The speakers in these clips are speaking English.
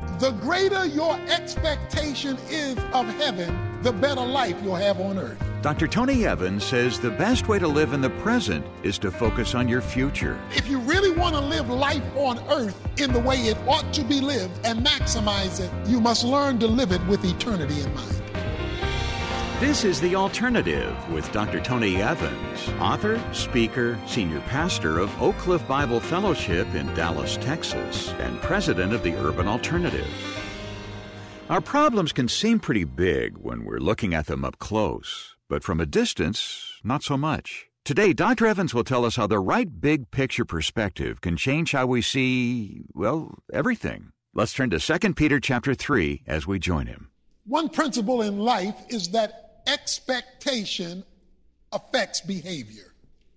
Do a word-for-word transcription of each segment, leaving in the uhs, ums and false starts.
The greater your expectation is of heaven, the better life you'll have on earth. Doctor Tony Evans says the best way to live in the present is to focus on your future. If you really want to live life on earth in the way it ought to be lived and maximize it, you must learn to live it with eternity in mind. This is The Alternative with Doctor Tony Evans, author, speaker, senior pastor of Oak Cliff Bible Fellowship in Dallas, Texas, and president of the Urban Alternative. Our problems can seem pretty big when we're looking at them up close, but from a distance, not so much. Today, Doctor Evans will tell us how the right big picture perspective can change how we see, well, everything. Let's turn to Second Peter chapter three as we join him. One principle in life is that expectation affects behavior.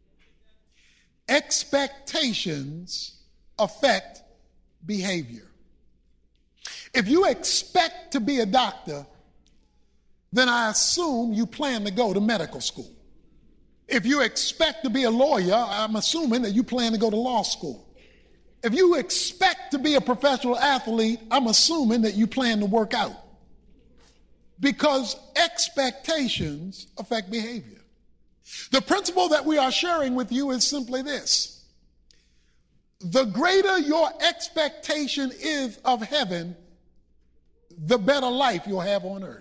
Expectations affect behavior. If you expect to be a doctor, then I assume you plan to go to medical school. If you expect to be a lawyer, I'm assuming that you plan to go to law school. If you expect to be a professional athlete, I'm assuming that you plan to work out. Because expectations affect behavior. The principle that we are sharing with you is simply this. The greater your expectation is of heaven, the better life you'll have on earth.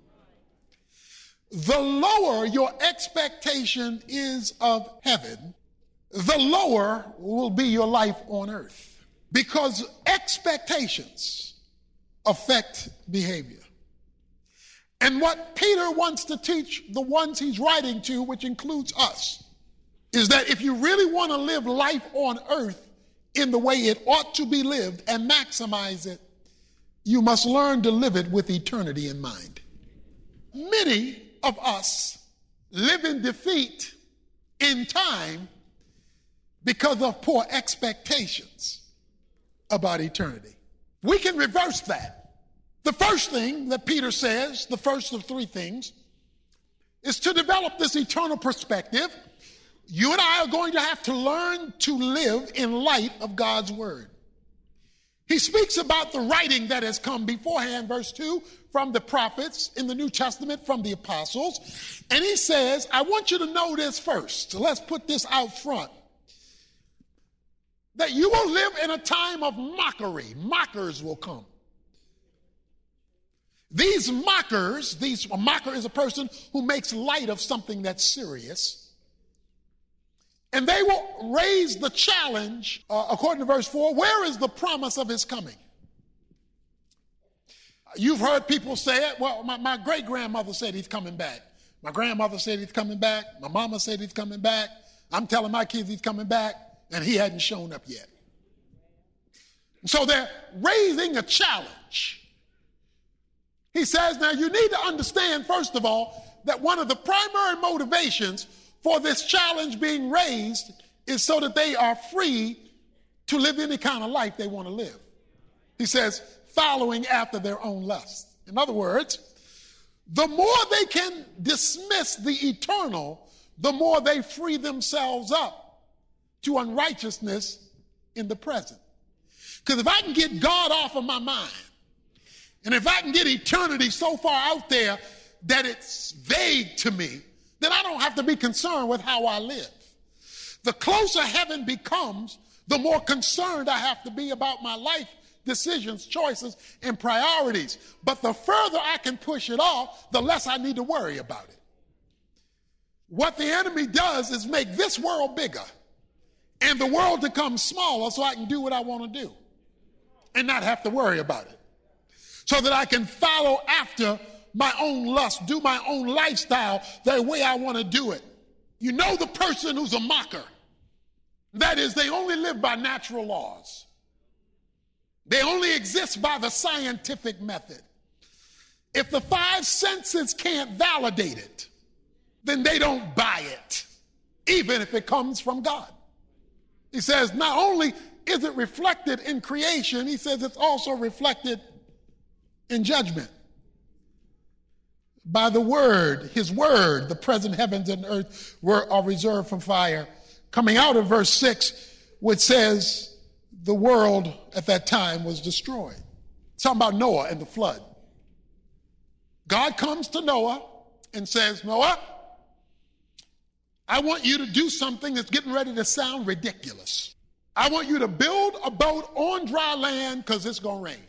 The lower your expectation is of heaven, the lower will be your life on earth. Because expectations affect behavior. And what Peter wants to teach the ones he's writing to, which includes us, is that if you really want to live life on earth in the way it ought to be lived and maximize it, you must learn to live it with eternity in mind. Many of us live in defeat in time because of poor expectations about eternity. We can reverse that. The first thing that Peter says, the first of three things, is to develop this eternal perspective. You and I are going to have to learn to live in light of God's word. He speaks about the writing that has come beforehand, verse two, from the prophets in the New Testament, from the apostles. And he says, I want you to know this first. So let's put this out front. That you will live in a time of mockery. Mockers will come. These mockers, these, a mocker is a person who makes light of something that's serious. And they will raise the challenge, uh, according to verse four, where is the promise of his coming? You've heard people say it. Well, my, my great-grandmother said he's coming back. My grandmother said he's coming back. My mama said he's coming back. I'm telling my kids he's coming back, and he hadn't shown up yet. So they're raising a challenge. He says, now you need to understand, first of all, that one of the primary motivations for this challenge being raised is so that they are free to live any kind of life they want to live. He says, following after their own lust. In other words, the more they can dismiss the eternal, the more they free themselves up to unrighteousness in the present. Because if I can get God off of my mind, and if I can get eternity so far out there that it's vague to me, then I don't have to be concerned with how I live. The closer heaven becomes, the more concerned I have to be about my life decisions, choices, and priorities. But the further I can push it off, the less I need to worry about it. What the enemy does is make this world bigger and the world to come smaller so I can do what I want to do and not have to worry about it. So that I can follow after my own lust, do my own lifestyle the way I want to do it. You know the person who's a mocker. That is, they only live by natural laws. They only exist by the scientific method. If the five senses can't validate it, then they don't buy it, even if it comes from God. He says not only is it reflected in creation, he says it's also reflected in judgment. By the word, his word, the present heavens and earth were are reserved from fire. Coming out of verse six, which says the world at that time was destroyed. Talking about Noah and the flood. God comes to Noah and says, Noah, I want you to do something that's getting ready to sound ridiculous. I want you to build a boat on dry land because it's going to rain.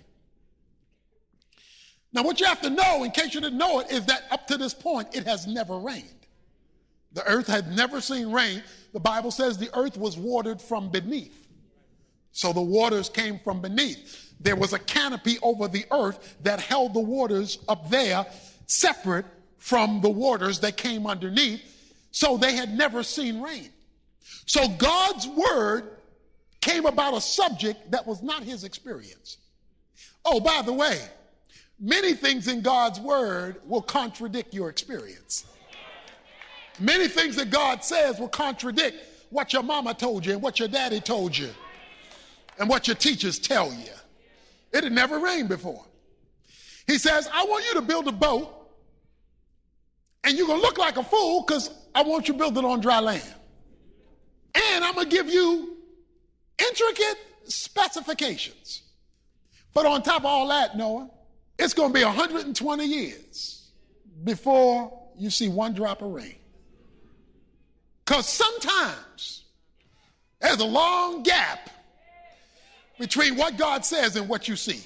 Now, what you have to know, in case you didn't know it, is that up to this point, it has never rained. The earth had never seen rain. The Bible says the earth was watered from beneath. So the waters came from beneath. There was a canopy over the earth that held the waters up there separate from the waters that came underneath. So they had never seen rain. So God's word came about a subject that was not his experience. Oh, by the way, many things in God's word will contradict your experience. Many things that God says will contradict what your mama told you and what your daddy told you and what your teachers tell you. It had never rained before. He says, I want you to build a boat, and you're going to look like a fool because I want you to build it on dry land. And I'm going to give you intricate specifications. But on top of all that, Noah, it's going to be one hundred twenty years before you see one drop of rain. Because sometimes there's a long gap between what God says and what you see.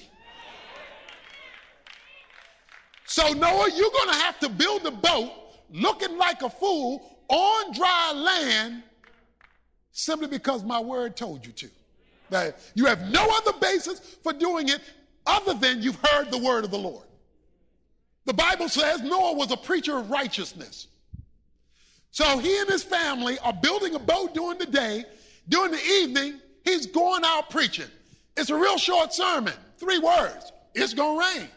So Noah, you're going to have to build a boat looking like a fool on dry land simply because my word told you to. That you have no other basis for doing it other than you've heard the word of the Lord. The Bible says Noah was a preacher of righteousness. So he and his family are building a boat during the day. During the evening, he's going out preaching. It's a real short sermon, three words. It's going to rain.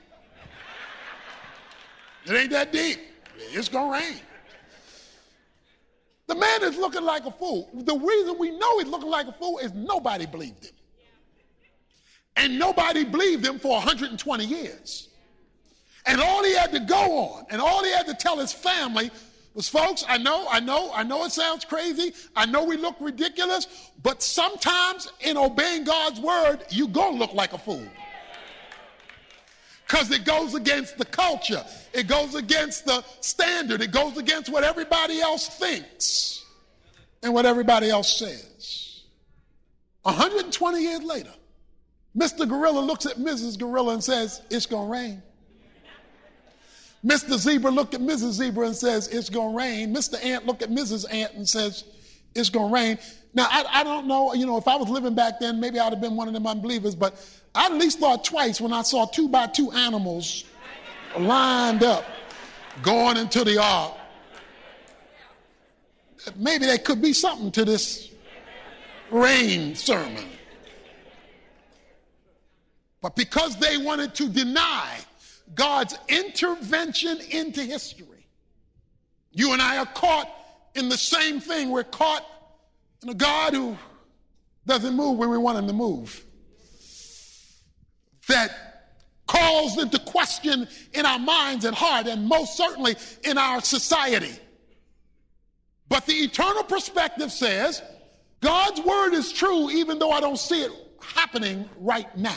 It ain't that deep. It's going to rain. The man is looking like a fool. The reason we know he's looking like a fool is nobody believed him. And nobody believed him for one hundred twenty years. And all he had to go on, and all he had to tell his family was, folks, I know, I know, I know it sounds crazy. I know we look ridiculous, but sometimes in obeying God's word, you gonna look like a fool. Because it goes against the culture. It goes against the standard. It goes against what everybody else thinks and what everybody else says. one hundred twenty years later, Mister Gorilla looks at Missus Gorilla and says, it's going to rain. Mister Zebra looked at Missus Zebra and says, it's going to rain. Mister Ant looked at Missus Ant and says, it's going to rain. Now, I, I don't know, you know, if I was living back then, maybe I'd have been one of them unbelievers, but I at least thought twice when I saw two by two animals lined up going into the ark. Maybe there could be something to this rain sermon. But because they wanted to deny God's intervention into history, you and I are caught in the same thing. We're caught in a God who doesn't move when we want him to move. That calls into question in our minds and heart, and most certainly in our society. But the eternal perspective says God's word is true even though I don't see it happening right now.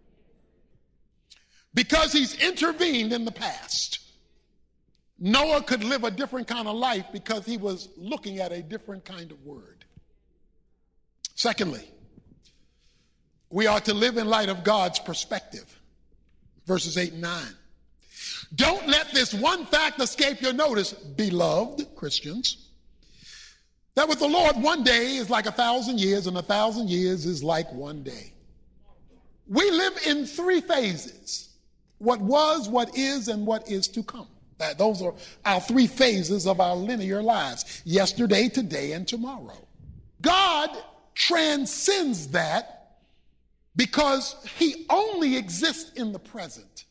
Because he's intervened in the past. Noah could live a different kind of life because he was looking at a different kind of word. Secondly, we are to live in light of God's perspective. Verses eight and nine. Don't let this one fact escape your notice, beloved Christians, that with the Lord one day is like a thousand years, and a thousand years is like one day. We live in three phases: what was, what is, and what is to come. That those are our three phases of our linear lives: yesterday, today, and tomorrow. God transcends that because he only exists in the present.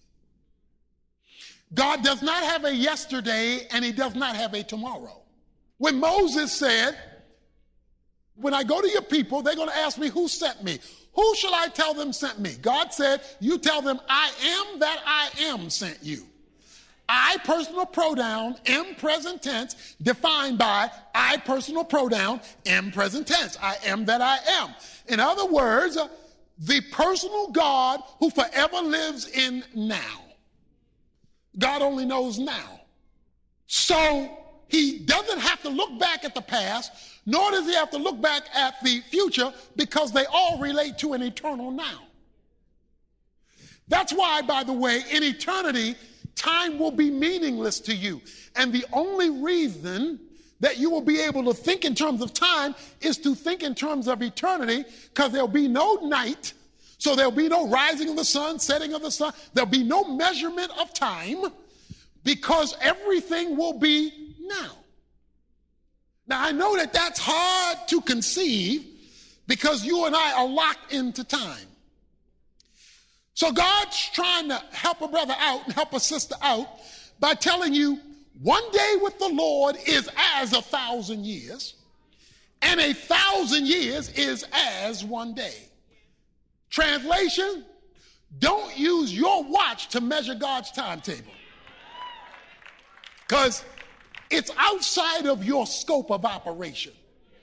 God does not have a yesterday and he does not have a tomorrow. When Moses said, when I go to your people, they're going to ask me who sent me. Who shall I tell them sent me? God said, you tell them I am that I am sent you. I, personal pronoun, am present tense, defined by I, personal pronoun, am present tense. I am that I am. In other words, the personal God who forever lives in now. God only knows now. So he doesn't have to look back at the past, nor does he have to look back at the future, because they all relate to an eternal now. That's why, by the way, in eternity, time will be meaningless to you. And the only reason that you will be able to think in terms of time is to think in terms of eternity, because there'll be no night, so there'll be no rising of the sun, setting of the sun. There'll be no measurement of time, because everything will be now. Now, I know that that's hard to conceive, because you and I are locked into time. So God's trying to help a brother out and help a sister out by telling you one day with the Lord is as a thousand years, and a thousand years is as one day. Translation, don't use your watch to measure God's timetable, because it's outside of your scope of operation.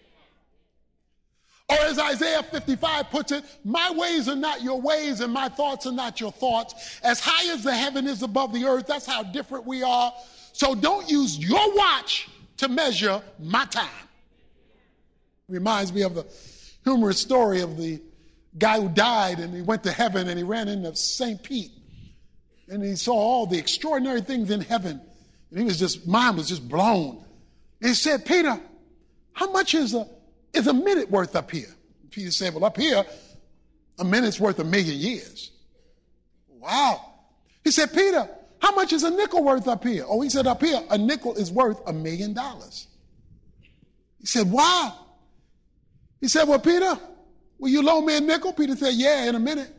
Or as Isaiah fifty-five puts it, my ways are not your ways and my thoughts are not your thoughts. As high as the heaven is above the earth, that's how different we are. So don't use your watch to measure my time. Reminds me of the humorous story of the guy who died and he went to heaven and he ran into Saint Pete and he saw all the extraordinary things in heaven. And he was just, mind was just blown. And he said, Peter, how much is a is a minute worth up here? Peter said, well, up here, a minute's worth a million years. Wow. He said, Peter, how much is a nickel worth up here? Oh, he said, up here, a nickel is worth a million dollars. He said, wow. He said, well, Peter, will you loan me a nickel? Peter said, yeah, in a minute.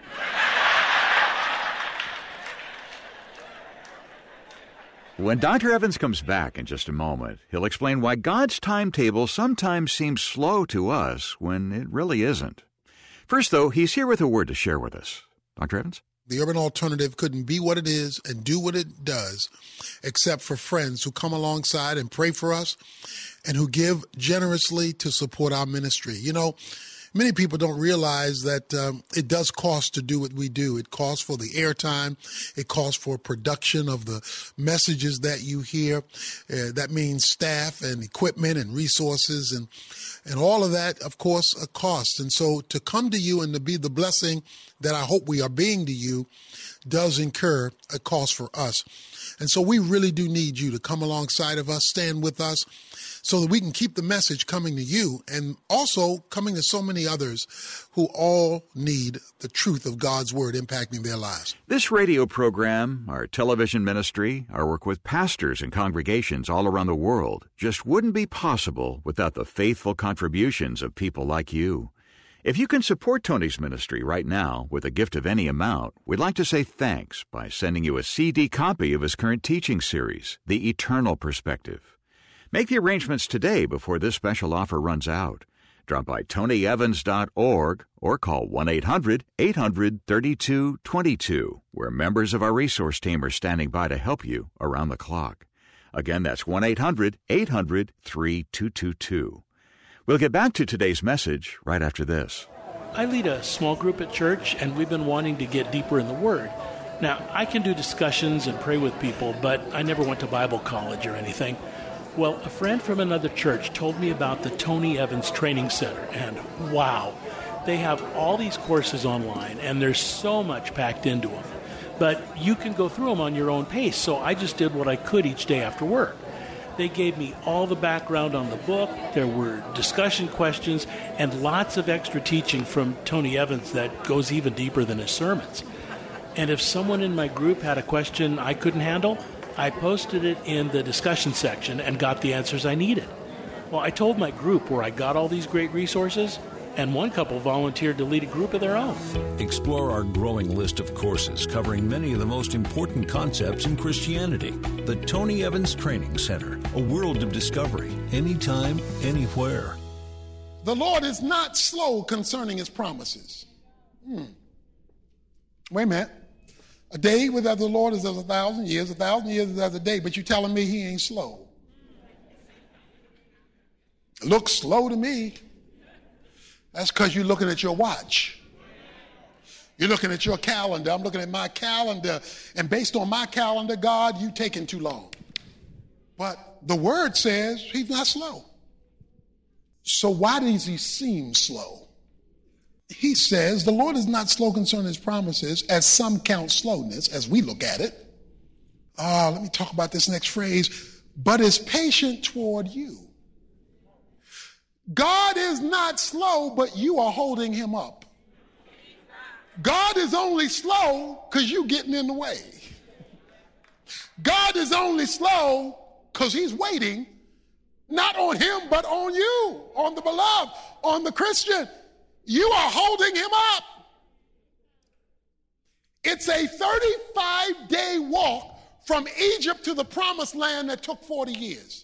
When Doctor Evans comes back in just a moment, he'll explain why God's timetable sometimes seems slow to us when it really isn't. First, though, he's here with a word to share with us. Doctor Evans? The Urban Alternative couldn't be what it is and do what it does except for friends who come alongside and pray for us and who give generously to support our ministry. You know, many people don't realize that um, it does cost to do what we do. It costs for the airtime. It costs for production of the messages that you hear. Uh, that means staff and equipment and resources and and all of that, of course, a cost. And so to come to you and to be the blessing that I hope we are being to you does incur a cost for us. And so we really do need you to come alongside of us, stand with us, so that we can keep the message coming to you and also coming to so many others who all need the truth of God's word impacting their lives. This radio program, our television ministry, our work with pastors and congregations all around the world just wouldn't be possible without the faithful contributions of people like you. If you can support Tony's ministry right now with a gift of any amount, we'd like to say thanks by sending you a C D copy of his current teaching series, The Eternal Perspective. Make the arrangements today before this special offer runs out. Drop by tony evans dot org or call one eight hundred eight hundred thirty-two twenty-two, where members of our resource team are standing by to help you around the clock. Again, that's one eight hundred eight hundred thirty-two twenty-two. We'll get back to today's message right after this. I lead a small group at church, and we've been wanting to get deeper in the Word. Now, I can do discussions and pray with people, but I never went to Bible college or anything. Well, a friend from another church told me about the Tony Evans Training Center, and wow, they have all these courses online, and there's so much packed into them. But you can go through them on your own pace, so I just did what I could each day after work. They gave me all the background on the book, there were discussion questions, and lots of extra teaching from Tony Evans that goes even deeper than his sermons. And if someone in my group had a question I couldn't handle, I posted it in the discussion section and got the answers I needed. Well, I told my group where I got all these great resources, and one couple volunteered to lead a group of their own. Explore our growing list of courses covering many of the most important concepts in Christianity. The Tony Evans Training Center, a world of discovery, anytime, anywhere. The Lord is not slow concerning his promises. Hmm. Wait a minute. A day without the Lord is as a thousand years. A thousand years is as a day. But you're telling me he ain't slow. Looks slow to me. That's because you're looking at your watch. You're looking at your calendar. I'm looking at my calendar. And based on my calendar, God, you taking too long. But the word says he's not slow. So why does he seem slow? He says the Lord is not slow concerning his promises, as some count slowness, as we look at it. Ah, uh, let me talk about this next phrase. But is patient toward you. God is not slow, but you are holding him up. God is only slow because you're getting in the way. God is only slow because he's waiting, not on him, but on you, on the beloved, on the Christian. You are holding him up. It's a thirty-five day walk from Egypt to the promised land that took forty years.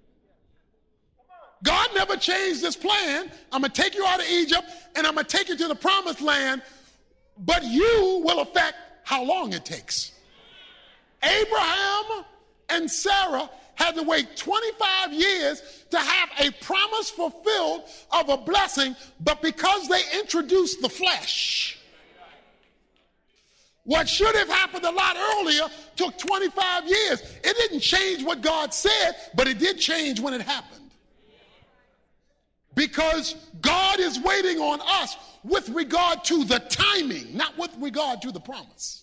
God never changed his plan. I'm going to take you out of Egypt and I'm going to take you to the promised land, but you will affect how long it takes. Abraham and Sarah had to wait twenty-five years to have a promise fulfilled of a blessing, but because they introduced the flesh, what should have happened a lot earlier took twenty-five years. It didn't change what God said, but it did change when it happened. Because God is waiting on us with regard to the timing, not with regard to the promise.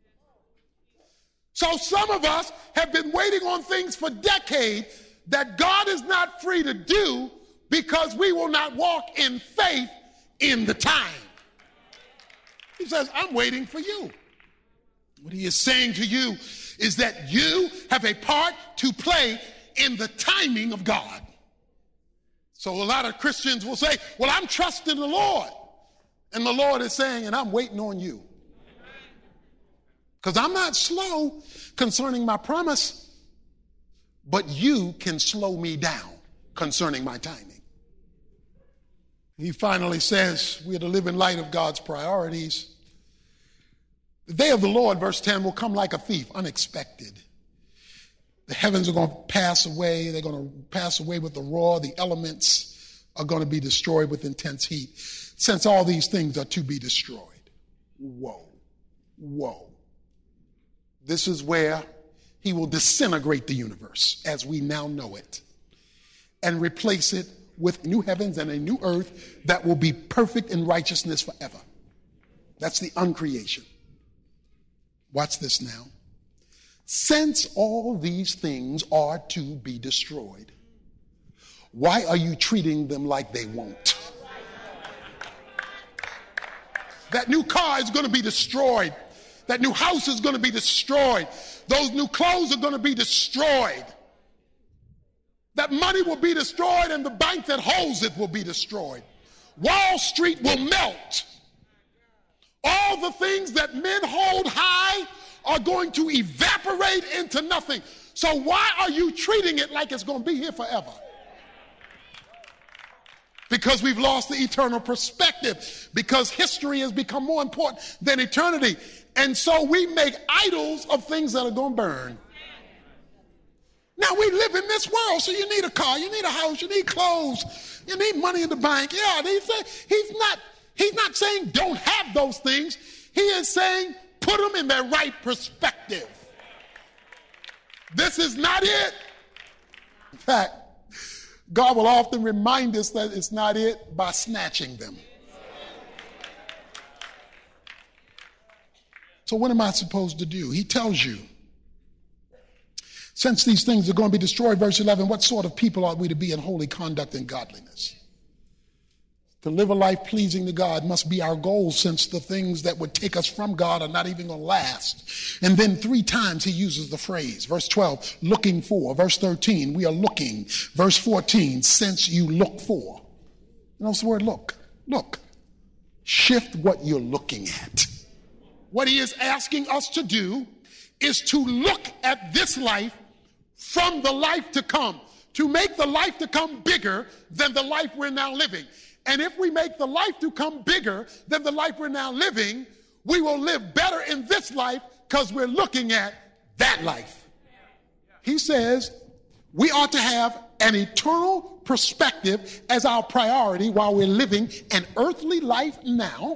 So some of us have been waiting on things for decades that God is not free to do because we will not walk in faith in the time. He says, I'm waiting for you. What he is saying to you is that you have a part to play in the timing of God. So a lot of Christians will say, well, I'm trusting the Lord. And the Lord is saying, and I'm waiting on you. Because I'm not slow concerning my promise, but you can slow me down concerning my timing. He finally says we are to live in light of God's priorities. The day of the Lord, verse ten, will come like a thief, unexpected. The heavens are going to pass away. They're going to pass away with the roar. The elements are going to be destroyed with intense heat. Since all these things are to be destroyed. Whoa, whoa. This is where he will disintegrate the universe as we now know it and replace it with new heavens and a new earth that will be perfect in righteousness forever. That's the uncreation. Watch this now. Since all these things are to be destroyed, why are you treating them like they won't? That new car is going to be destroyed. That new house is going to be destroyed. Those new clothes are going to be destroyed. That money will be destroyed and the bank that holds it will be destroyed. Wall Street will melt. All the things that men hold high are going to evaporate into nothing. So why are you treating it like it's going to be here forever? Because we've lost the eternal perspective. Because history has become more important than eternity. And so we make idols of things that are going to burn. Now we live in this world, so you need a car, you need a house, you need clothes, you need money in the bank. Yeah, he's, he's not, he's not saying don't have those things. He is saying put them in their right perspective. This is not it. In fact, God will often remind us that it's not it by snatching them. So what am I supposed to do? He tells you, since these things are going to be destroyed, verse eleven, what sort of people ought we to be in holy conduct and godliness? To live a life pleasing to God must be our goal, since the things that would take us from God are not even going to last. And then three times he uses the phrase. Verse twelve, looking for. Verse thirteen, we are looking. Verse fourteen, since you look for. You know what's the word look? Look. Shift what you're looking at. What he is asking us to do is to look at this life from the life to come, to make the life to come bigger than the life we're now living. And if we make the life to come bigger than the life we're now living, we will live better in this life because we're looking at that life. He says we ought to have an eternal perspective as our priority while we're living an earthly life now,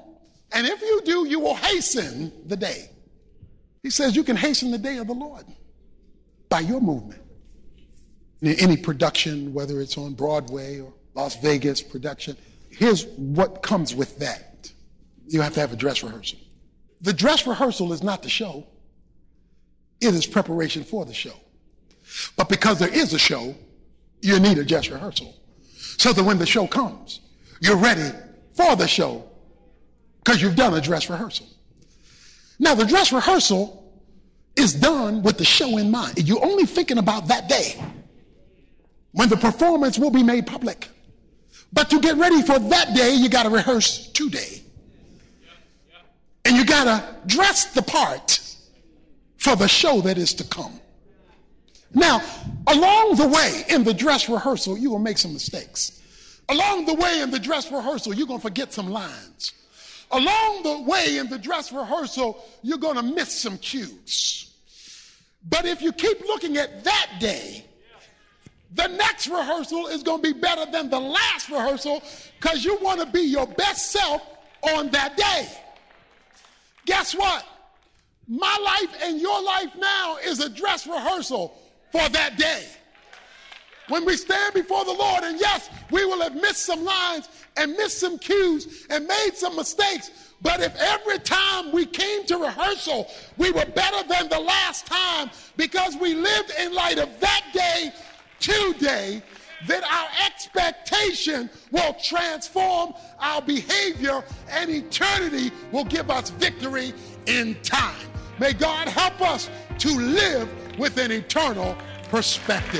And if you do, you will hasten the day. He says you can hasten the day of the Lord by your movement. In any production, whether it's on Broadway or Las Vegas production, here's what comes with that. You have to have a dress rehearsal. The dress rehearsal is not the show. It is preparation for the show. But because there is a show, you need a dress rehearsal. So that when the show comes, you're ready for the show because you've done a dress rehearsal. Now, the dress rehearsal is done with the show in mind. You're only thinking about that day when the performance will be made public. But to get ready for that day, you got to rehearse today. And you got to dress the part for the show that is to come. Now, along the way in the dress rehearsal, you will make some mistakes. Along the way in the dress rehearsal, you're going to forget some lines. Along the way in the dress rehearsal, you're going to miss some cues. But if you keep looking at that day, the next rehearsal is going to be better than the last rehearsal because you want to be your best self on that day. Guess what? My life and your life now is a dress rehearsal for that day. When we stand before the Lord, and yes, we will have missed some lines and missed some cues and made some mistakes, but if every time we came to rehearsal, we were better than the last time because we lived in light of that day today, then our expectation will transform our behavior and eternity will give us victory in time. May God help us to live with an eternal perspective.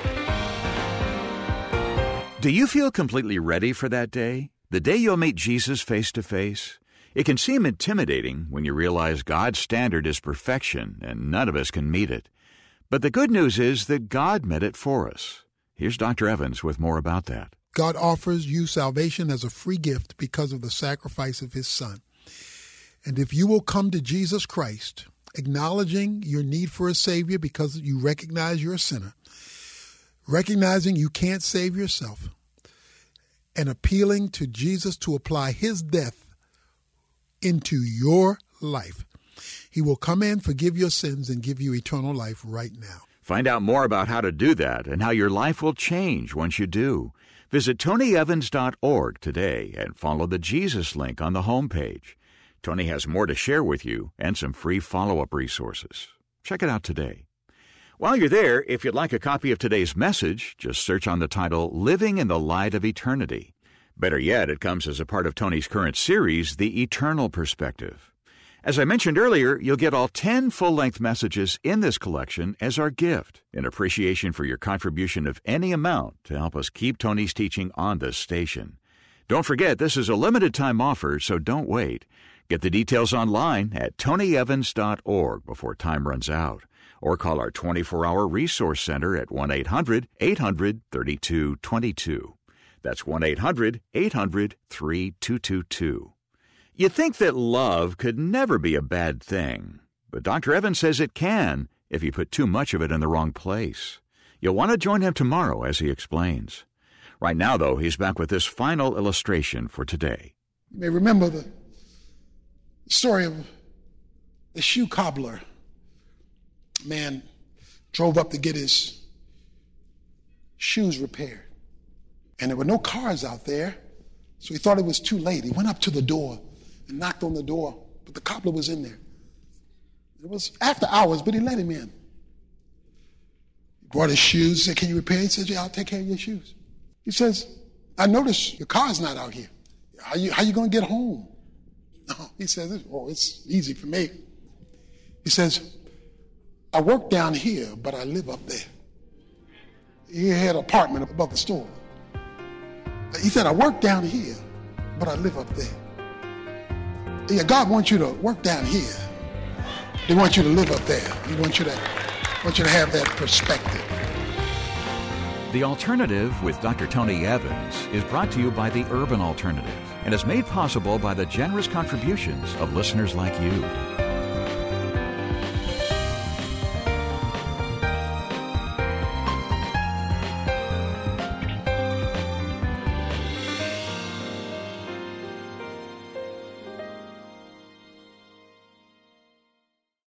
Do you feel completely ready for that day? The day you'll meet Jesus face to face? It can seem intimidating when you realize God's standard is perfection and none of us can meet it. But the good news is that God met it for us. Here's Doctor Evans with more about that. God offers you salvation as a free gift because of the sacrifice of his Son. And if you will come to Jesus Christ, acknowledging your need for a Savior because you recognize you're a sinner, recognizing you can't save yourself, and appealing to Jesus to apply his death into your life, he will come in, forgive your sins, and give you eternal life right now. Find out more about how to do that and how your life will change once you do. Visit tony evans dot org today and follow the Jesus link on the homepage. Tony has more to share with you and some free follow-up resources. Check it out today. While you're there, if you'd like a copy of today's message, just search on the title, Living in the Light of Eternity. Better yet, it comes as a part of Tony's current series, The Eternal Perspective. As I mentioned earlier, you'll get all ten full-length messages in this collection as our gift, in appreciation for your contribution of any amount to help us keep Tony's teaching on this station. Don't forget, this is a limited-time offer, so don't wait. Get the details online at tony evans dot org before time runs out, or call our twenty-four hour resource center at one eight hundred eight hundred thirty-two twenty-two. That's one eight hundred eight hundred thirty-two twenty-two. You think that love could never be a bad thing, but Doctor Evans says it can if you put too much of it in the wrong place. You'll want to join him tomorrow as he explains. Right now, though, he's back with this final illustration for today. You may remember the story of the shoe cobbler. A man drove up to get his shoes repaired. And there were no cars out there, so he thought it was too late. He went up to the door and knocked on the door, but the cobbler was in there. It was after hours, but he let him in. He brought his shoes, said, "Can you repair?" He said, "Yeah, I'll take care of your shoes." He says, "I noticed your car's not out here. How you, how you going to get home?" No, he says, "Oh, it's easy for me." He says, "I work down here, but I live up there." He had an apartment above the store. He said, "I work down here, but I live up there." Yeah, God wants you to work down here. He wants you to live up there. He wants you to, wants you to have that perspective. The Alternative with Doctor Tony Evans is brought to you by the Urban Alternative and is made possible by the generous contributions of listeners like you.